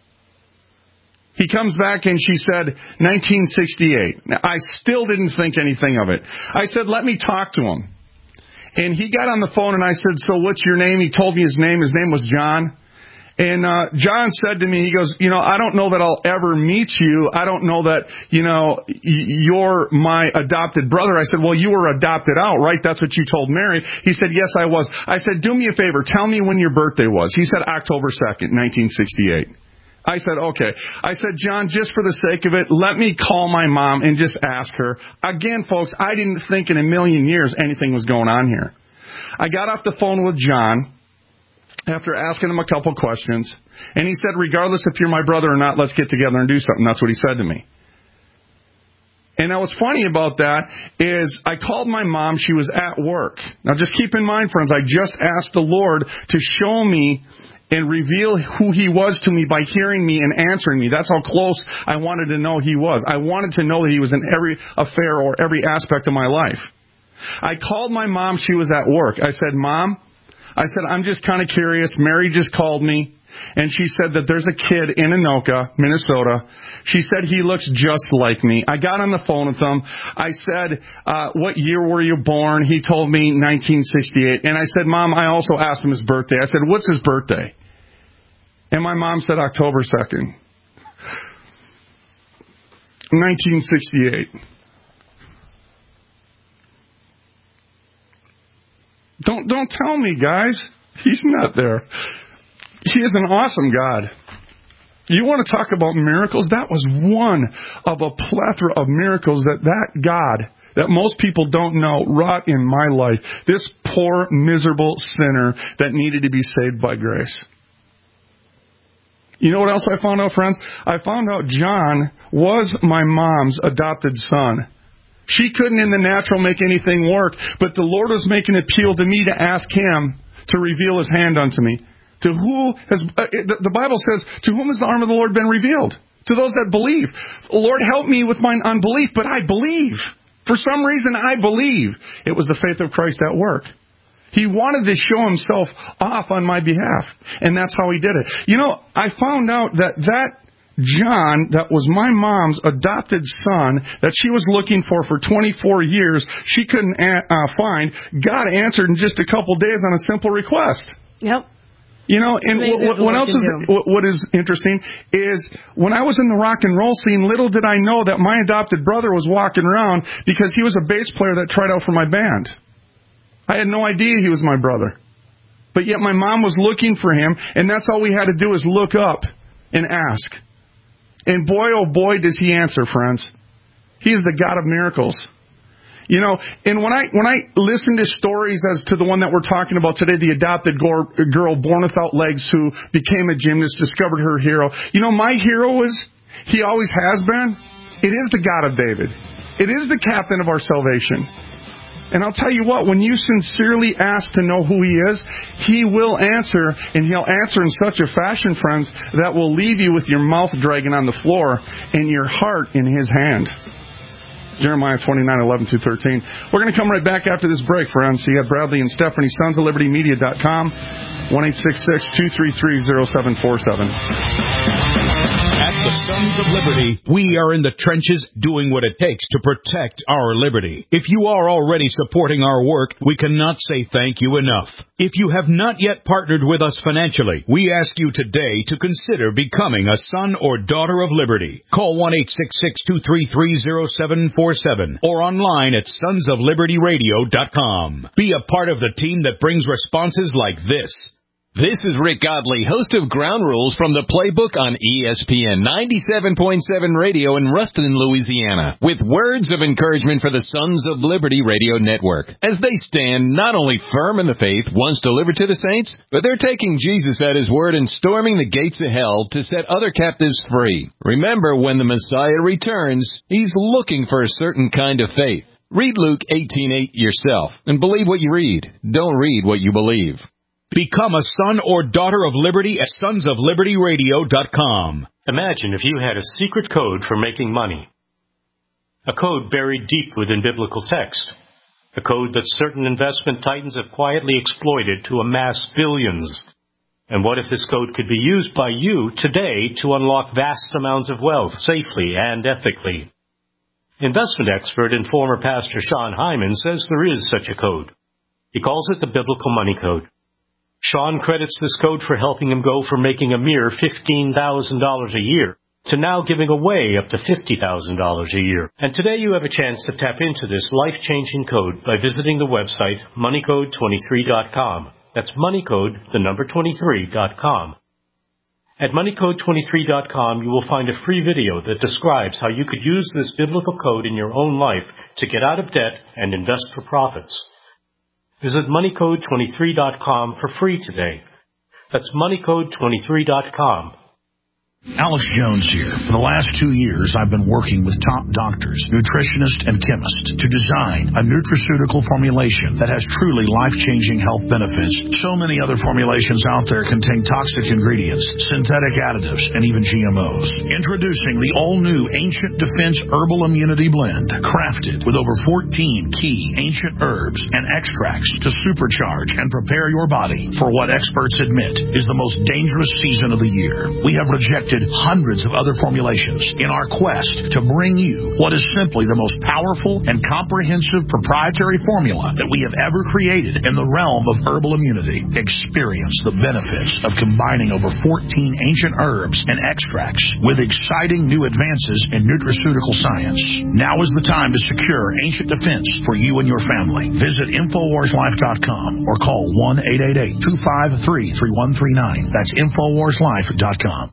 He comes back and she said, nineteen sixty-eight. Now, I still didn't think anything of it. I said, let me talk to him. And he got on the phone and I said, so what's your name? He told me his name. His name was John. And uh John said to me, he goes, you know, I don't know that I'll ever meet you. I don't know that, you know, you're my adopted brother. I said, well, you were adopted out, right? That's what you told Mary. He said, yes, I was. I said, do me a favor. Tell me when your birthday was. He said, October second, nineteen sixty-eight. I said, okay. I said, John, just for the sake of it, let me call my mom and just ask her. Again, folks, I didn't think in a million years anything was going on here. I got off the phone with John after asking him a couple questions, and he said, regardless if you're my brother or not, let's get together and do something. That's what he said to me. And now what's funny about that is I called my mom. She was at work. Now just keep in mind, friends, I just asked the Lord to show me and reveal who He was to me by hearing me and answering me. That's how close I wanted to know He was. I wanted to know that He was in every affair or every aspect of my life. I called my mom. She was at work. I said, Mom, I said, I'm just kind of curious. Mary just called me, and she said that there's a kid in Anoka, Minnesota. She said he looks just like me. I got on the phone with him. I said, uh, what year were you born? He told me nineteen sixty-eight. And I said, Mom, I also asked him his birthday. I said, what's his birthday? And my mom said October second, nineteen sixty-eight. Don't don't tell me, guys. He's not there. He is an awesome God. You want to talk about miracles? That was one of a plethora of miracles that that God, that most people don't know, wrought in my life. This poor, miserable sinner that needed to be saved by grace. You know what else I found out, friends? I found out John was my mom's adopted son. She couldn't in the natural make anything work, but the Lord was making an appeal to me to ask Him to reveal His hand unto me. To who has, uh, the Bible says, to whom has the arm of the Lord been revealed? To those that believe. Lord, help me with my unbelief, but I believe. For some reason, I believe. It was the faith of Christ at work. He wanted to show Himself off on my behalf, and that's how He did it. You know, I found out that that John, that was my mom's adopted son, that she was looking for for twenty-four years, she couldn't uh, find, God answered in just a couple days on a simple request. Yep. You know, and what, what else is what is interesting is when I was in the rock and roll scene, little did I know that my adopted brother was walking around because he was a bass player that tried out for my band. I had no idea he was my brother. But yet my mom was looking for him, and that's all we had to do is look up and ask. And boy, oh boy, does He answer, friends. He is the God of miracles. You know, and when I when I listen to stories as to the one that we're talking about today, the adopted girl born without legs who became a gymnast, discovered her hero. You know, my hero is, he always has been, it is the God of David. It is the captain of our salvation. And I'll tell you what, when you sincerely ask to know who He is, He will answer, and He'll answer in such a fashion, friends, that will leave you with your mouth dragging on the floor and your heart in His hand. Jeremiah twenty-nine, eleven through thirteen. We're going to come right back after this break, friends. So you got Bradley and Stephanie, sons of liberty media dot com, one eight six six, two three three, zero seven four seven. At the Sons of Liberty, we are in the trenches doing what it takes to protect our liberty. If you are already supporting our work, we cannot say thank you enough. If you have not yet partnered with us financially, we ask you today to consider becoming a son or daughter of liberty. Call one eight six six, two three three, zero seven four seven or online at sons of liberty radio dot com. Be a part of the team that brings responses like this. This is Rick Godley, host of Ground Rules from the Playbook on E S P N ninety-seven point seven Radio in Ruston, Louisiana, with words of encouragement for the Sons of Liberty Radio Network, as they stand not only firm in the faith once delivered to the saints, but they're taking Jesus at His word and storming the gates of hell to set other captives free. Remember, when the Messiah returns, He's looking for a certain kind of faith. Read Luke eighteen eight yourself, and believe what you read. Don't read what you believe. Become a son or daughter of liberty at sons of liberty radio dot com. Imagine if you had a secret code for making money. A code buried deep within biblical text. A code that certain investment titans have quietly exploited to amass billions. And what if this code could be used by you today to unlock vast amounts of wealth safely and ethically? Investment expert and former pastor Sean Hyman says there is such a code. He calls it the Biblical Money Code. Sean credits this code for helping him go from making a mere fifteen thousand dollars a year to now giving away up to fifty thousand dollars a year. And today you have a chance to tap into this life-changing code by visiting the website money code twenty-three dot com. That's moneycode, the number twenty-three dot com. At money code twenty-three dot com, you will find a free video that describes how you could use this biblical code in your own life to get out of debt and invest for profits. Visit money code twenty-three dot com for free today. That's money code twenty-three dot com. Alex Jones here. For the last two years, I've been working with top doctors, nutritionists, and chemists to design a nutraceutical formulation that has truly life-changing health benefits. So many other formulations out there contain toxic ingredients, synthetic additives, and even G M Os. Introducing the all-new Ancient Defense Herbal Immunity Blend, crafted with over fourteen key ancient herbs and extracts to supercharge and prepare your body for what experts admit is the most dangerous season of the year. We have rejected hundreds of other formulations in our quest to bring you what is simply the most powerful and comprehensive proprietary formula that we have ever created in the realm of herbal immunity. Experience the benefits of combining over fourteen ancient herbs and extracts with exciting new advances in nutraceutical science. Now is the time to secure Ancient Defense for you and your family. Visit infowars life dot com or call one eight eight eight, two five three, three one three nine. That's infowars life dot com.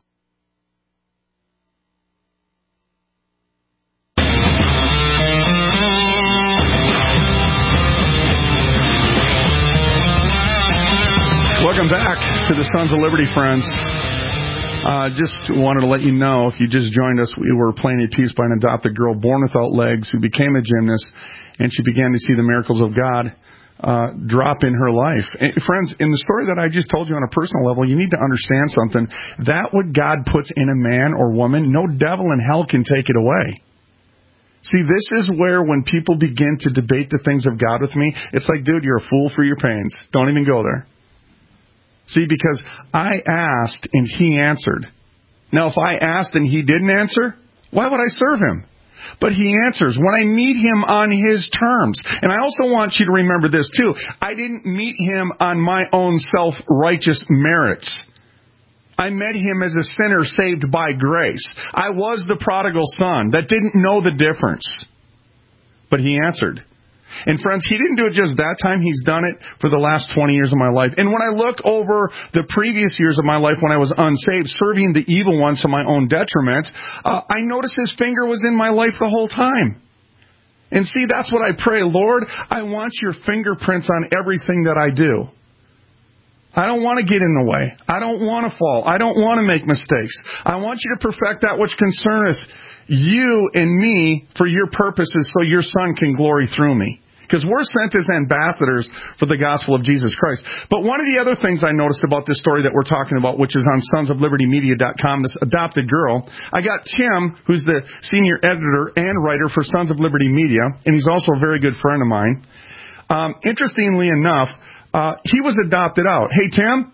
Welcome back to the Sons of Liberty, friends. Uh, just wanted to let you know, if you just joined us, we were playing a piece by an adopted girl born without legs who became a gymnast, and she began to see the miracles of God uh, drop in her life. And friends, in the story that I just told you on a personal level, you need to understand something. That what God puts in a man or woman, no devil in hell can take it away. See, this is where when people begin to debate the things of God with me, it's like, dude, you're a fool for your pains. Don't even go there. See, because I asked and He answered. Now, if I asked and He didn't answer, why would I serve Him? But He answers when I meet Him on His terms. And I also want you to remember this, too. I didn't meet Him on my own self-righteous merits. I met Him as a sinner saved by grace. I was the prodigal son that didn't know the difference. But He answered. And friends, He didn't do it just that time. He's done it for the last twenty years of my life. And when I look over the previous years of my life when I was unsaved, serving the evil one to my own detriment, uh, I noticed His finger was in my life the whole time. And see, that's what I pray. Lord, I want your fingerprints on everything that I do. I don't want to get in the way. I don't want to fall. I don't want to make mistakes. I want you to perfect that which concerneth you and me for your purposes so your Son can glory through me. because we're sent as ambassadors for the gospel of Jesus Christ. But one of the other things I noticed about this story that we're talking about, which is on sons of liberty media dot com, this adopted girl, I got Tim, who's the senior editor and writer for Sons of Liberty Media, and he's also a very good friend of mine. Um, interestingly enough, uh, he was adopted out. Hey, Tim?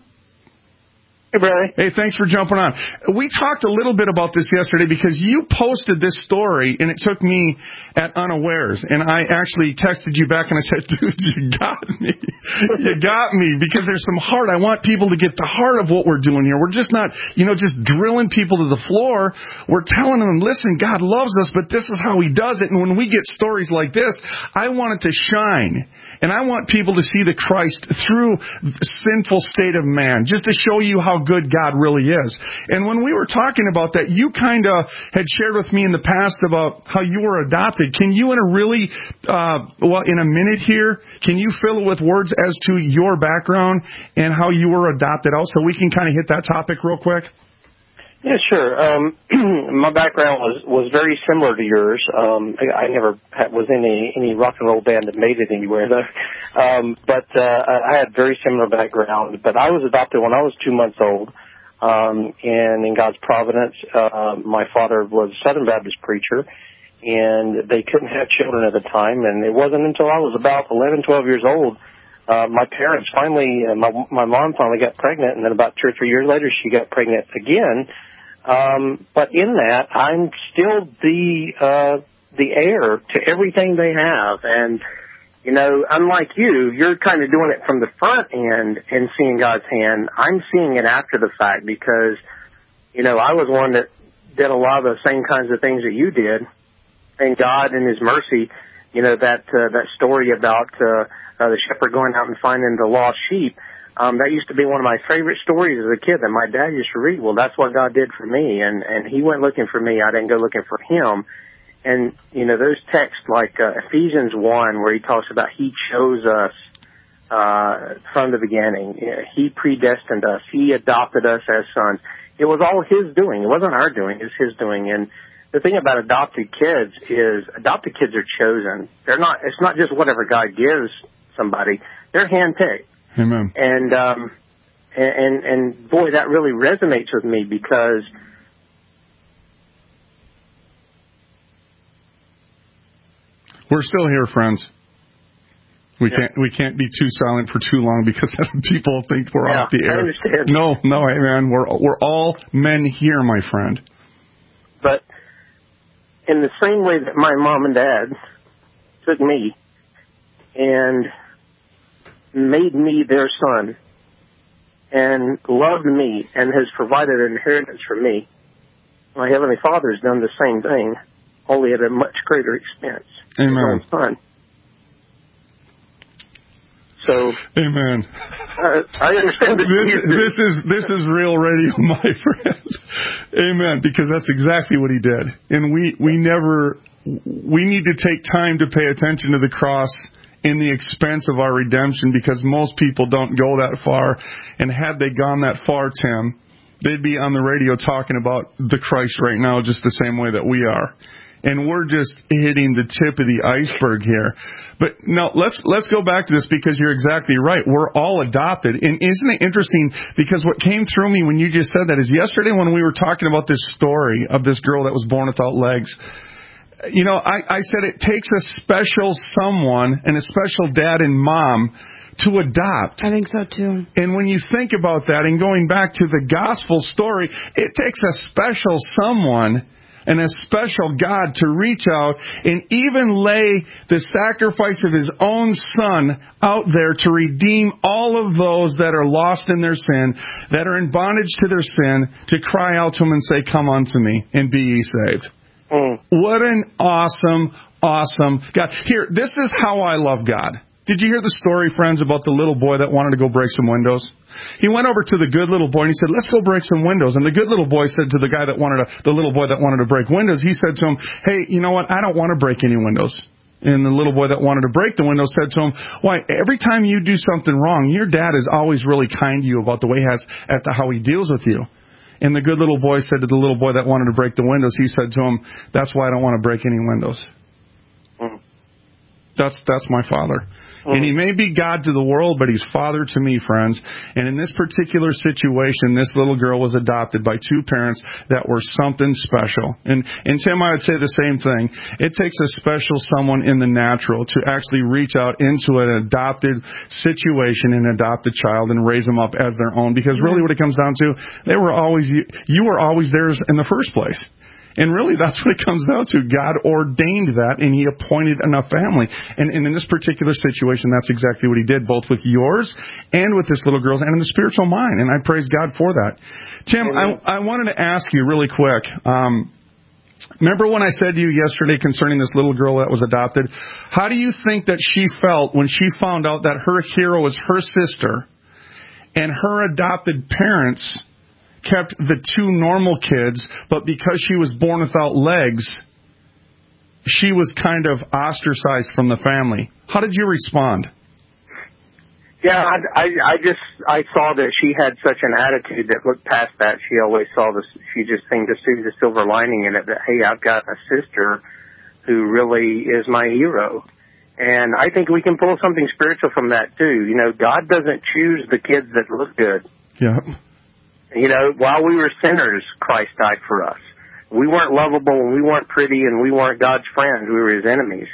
Hey, Barry. Hey, thanks for jumping on. We talked a little bit about this yesterday because you posted this story, and it took me at unawares. And I actually texted you back, and I said, dude, you got me. You got me, because there's some heart. I want people to get the heart of what we're doing here. We're just not, you know, just drilling people to the floor. We're telling them, listen, God loves us, but this is how he does it. And when we get stories like this, I want it to shine. And I want people to see the Christ through the sinful state of man, just to show you how good God really is. And when we were talking about that, you kind of had shared with me in the past about how you were adopted. Can you, in a really, uh, well, in a minute here, can you fill it with words as to your background and how you were adopted out, so we can kind of hit that topic real quick? Yeah, sure. Um, my background was, was very similar to yours. Um, I, I never had, was in any, any rock and roll band that made it anywhere, though. Um, but uh, I had very similar background. But I was adopted when I was two months old. Um, and in God's providence, uh, my father was a Southern Baptist preacher, and they couldn't have children at the time. And it wasn't until I was about eleven, twelve years old, uh, my parents finally, uh, my, my mom finally got pregnant, and then about two or three years later, she got pregnant again. Um, but in that, I'm still the, uh, the heir to everything they have. And, you know, unlike you, you're kind of doing it from the front end and seeing God's hand. I'm seeing it after the fact because, you know, I was one that did a lot of the same kinds of things that you did. And God in his mercy, you know, that, uh, that story about, uh, uh, the shepherd going out and finding the lost sheep. Um, that used to be one of my favorite stories as a kid that my dad used to read. Well, that's what God did for me. And, and he went looking for me. I didn't go looking for him. And, you know, those texts like uh, Ephesians one, where he talks about he chose us uh, from the beginning. You know, he predestined us. He adopted us as sons. It was all his doing. It wasn't our doing. It was his doing. And the thing about adopted kids is adopted kids are chosen. They're not, it's not just whatever God gives somebody. They're handpicked. Amen. And, um, and, and boy, that really resonates with me because we're still here, friends. We yeah. can't, we can't be too silent for too long because people think we're yeah, off the air. I understand. No, no, hey man, we're, we're all men here, my friend. But in the same way that my mom and dad took me and made me their son and loved me and has provided an inheritance for me, my Heavenly Father has done the same thing, only at a much greater expense. Amen. His own son. So, amen. Uh, I understand that this, this is this is real radio, my friend. Amen. Because that's exactly what he did, and we we never we need to take time to pay attention to the cross in the expense of our redemption, because most people don't go that far. And had they gone that far, Tim, they'd be on the radio talking about the Christ right now, just the same way that we are. And we're just hitting the tip of the iceberg here. But no, let's let's go back to this, because you're exactly right. We're all adopted. And isn't it interesting? Because what came through me when you just said that is yesterday when we were talking about this story of this girl that was born without legs, you know, I, I said it takes a special someone and a special dad and mom to adopt. I think so too. And when you think about that and going back to the gospel story, it takes a special someone and a special God to reach out and even lay the sacrifice of his own son out there to redeem all of those that are lost in their sin, that are in bondage to their sin, to cry out to him and say, come unto me and be ye saved. Mm. What an awesome, awesome God. Here, this is how I love God. Did you hear the story, friends, about the little boy that wanted to go break some windows? He went over to the good little boy and he said, let's go break some windows. And the good little boy said to the guy that wanted to, the little boy that wanted to break windows, he said to him, hey, you know what? I don't want to break any windows. And the little boy that wanted to break the window said to him, why, every time you do something wrong, your dad is always really kind to you about the way he has, as to how he deals with you. And the good little boy said to the little boy that wanted to break the windows, he said to him, that's why I don't want to break any windows. Mm. That's that's my father. And he may be God to the world, but he's father to me, friends. And in this particular situation, this little girl was adopted by two parents that were something special. And, and Tim, I would say the same thing. It takes a special someone in the natural to actually reach out into an adopted situation and adopt a child and raise them up as their own. Because really what it comes down to, they were always, you, you were always theirs in the first place. And really, that's what it comes down to. God ordained that, and he appointed enough family. And, and in this particular situation, that's exactly what he did, both with yours and with this little girl's and in the spiritual mind. And I praise God for that. Tim, I, I wanted to ask you really quick. Um, remember when I said to you yesterday concerning this little girl that was adopted? How do you think that she felt when she found out that her hero was her sister and her adopted parents kept the two normal kids, but because she was born without legs, she was kind of ostracized from the family? How did you respond? Yeah, I, I, I just, I saw that she had such an attitude that looked past that. She always saw this, she just seemed to see the silver lining in it, that, hey, I've got a sister who really is my hero. And I think we can pull something spiritual from that, too. You know, God doesn't choose the kids that look good. Yeah. You know, while we were sinners, Christ died for us. We weren't lovable, and we weren't pretty, and we weren't God's friends. We were his enemies.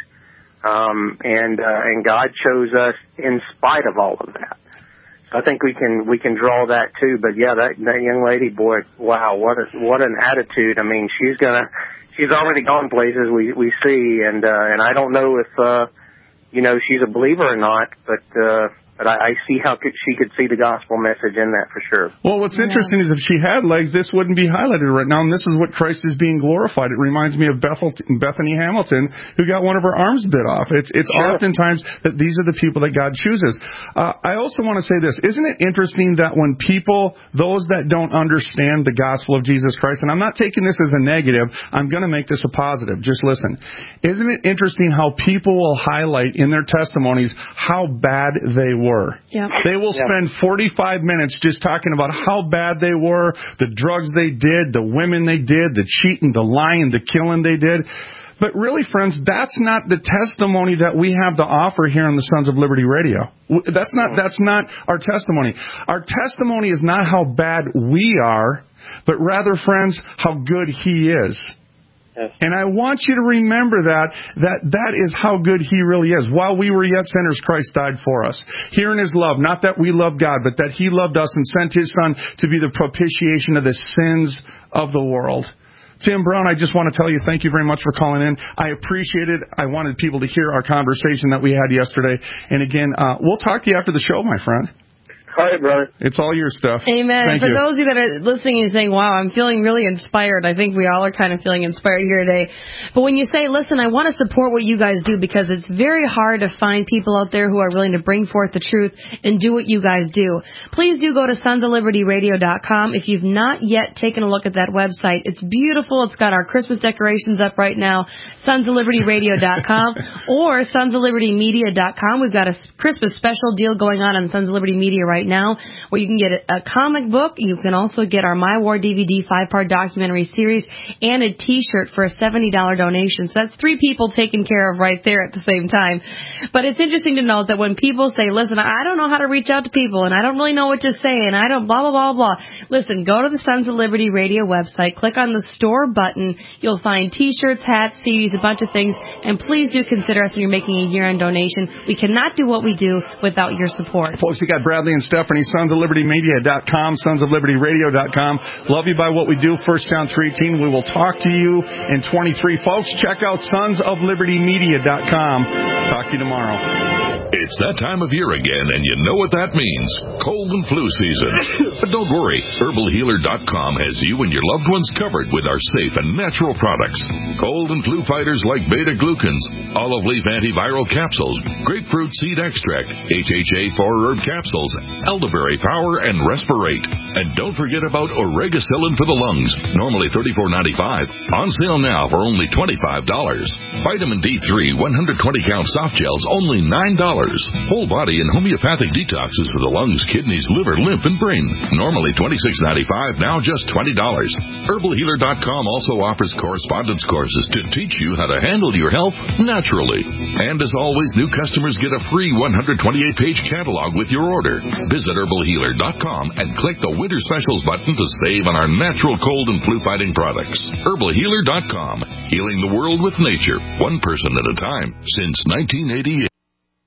Um, and uh, and God chose us in spite of all of that. So I think we can we can draw that too. But yeah, that that young lady, boy, wow, what a what an attitude. I mean, she's gonna she's already gone places we we see, and uh, and I don't know if uh, you know she's a believer or not, but. Uh, But I, I see how could, she could see the gospel message in that for sure. Well, what's yeah. interesting is if she had legs, this wouldn't be highlighted right now, and this is what Christ is being glorified. It reminds me of Bethel, Bethany Hamilton, who got one of her arms bit off. It's it's sure. oftentimes that these are the people that God chooses. Uh, I also want to say this. Isn't it interesting that when people, those that don't understand the gospel of Jesus Christ, and I'm not taking this as a negative, I'm going to make this a positive. Just listen. Isn't it interesting how people will highlight in their testimonies how bad they were? Yep. They will spend forty-five minutes just talking about how bad they were, the drugs they did, the women they did, the cheating, the lying, the killing they did. But really, friends, that's not the testimony that we have to offer here on the Sons of Liberty Radio. That's not, that's not our testimony. Our testimony is not how bad we are, but rather, friends, how good he is. And I want you to remember that, that that is how good he really is. While we were yet sinners, Christ died for us. Here in his love, not that we love God, but that he loved us and sent his son to be the propitiation of the sins of the world. Tim Brown, I just want to tell you thank you very much for calling in. I appreciate it. I wanted people to hear our conversation that we had yesterday. And again, uh, we'll talk to you after the show, my friend. All right, brother. It's all your stuff. Amen. Thank For you. those of you that are listening and saying, wow, I'm feeling really inspired, I think we all are kind of feeling inspired here today. But when you say, listen, I want to support what you guys do because it's very hard to find people out there who are willing to bring forth the truth and do what you guys do. Please do go to sons of liberty radio dot com. If you've not yet taken a look at that website, it's beautiful. It's got our Christmas decorations up right now, sons of liberty radio dot com or sons of liberty media dot com. We've got a Christmas special deal going on on Sons of Liberty Media right now, where you can get a comic book. You can also get our My War D V D five-part documentary series and a T-shirt for a seventy dollars donation. So that's three people taken care of right there at the same time. But it's interesting to note that when people say, listen, I don't know how to reach out to people, and I don't really know what to say, and I don't blah, blah, blah, blah. Listen, go to the Sons of Liberty Radio website, click on the store button. You'll find T-shirts, hats, C Ds, a bunch of things. And please do consider us when you're making a year-end donation. We cannot do what we do without your support. Folks, you got Bradley and Stephanie, sons of liberty media dot com, sons of liberty radio dot com. Love you by what we do. First John three eighteen. We will talk to you in twenty-three. Folks, check out sons of liberty media dot com. Talk to you tomorrow. It's that time of year again, and you know what that means. Cold and flu season. But don't worry. herbal healer dot com has you and your loved ones covered with our safe and natural products. Cold and flu fighters like beta-glucans, olive leaf antiviral capsules, grapefruit seed extract, H H A four herb capsules, Elderberry Power, and Respirate. And don't forget about Oregacillin for the lungs, normally thirty-four ninety-five, on sale now for only twenty-five dollars. Vitamin D three one hundred twenty count soft gels, only nine dollars. Whole body and homeopathic detoxes for the lungs, kidneys, liver, lymph, and brain, normally twenty-six ninety-five, now just twenty dollars. Herbal Healer dot com also offers correspondence courses to teach you how to handle your health naturally. And as always, new customers get a free one hundred twenty-eight page catalog with your order. Visit Herbal Healer dot com and click the Winter Specials button to save on our natural cold and flu fighting products. Herbal Healer dot com, healing the world with nature, one person at a time, since nineteen eighty-eight.